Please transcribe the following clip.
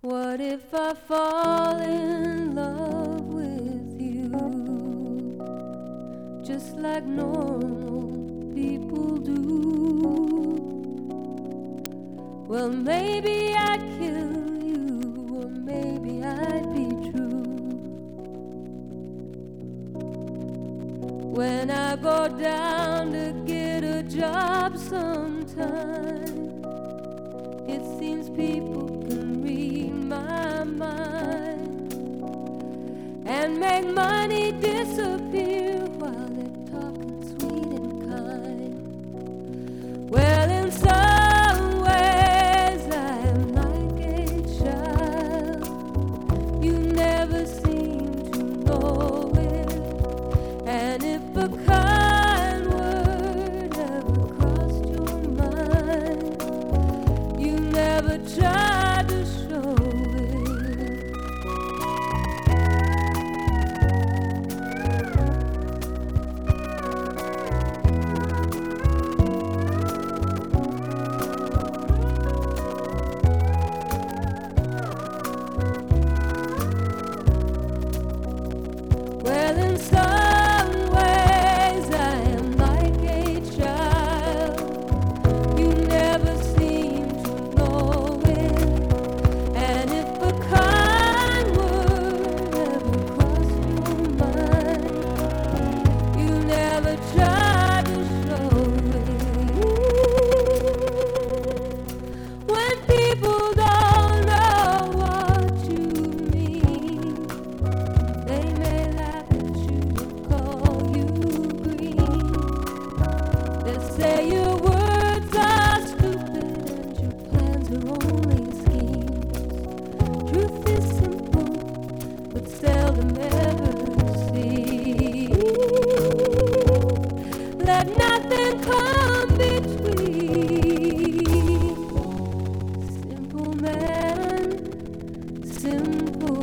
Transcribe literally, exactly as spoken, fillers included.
What if I fall in love with you, just like normal people do? Well, maybe I'd kill you, or maybe I'd be true. When I go down to get a job sometime, it seems people can read my mind and make money disappear while they're talking sweet and kind. Well, in some ways I am like a child. You never seem to know it, and if a kind word ever crossed your mind, you never tried to show it. Well, in some ways I am like a child. You never seem to know it, and if a kind word ever crossed your mind, you never tried to show it. When people don't know what you mean, they may laugh at you and call you green. They say your words are stupid and your plans are only schemes. Truth is simple, but seldom ever seen. Let nothing come between. Simple man, simple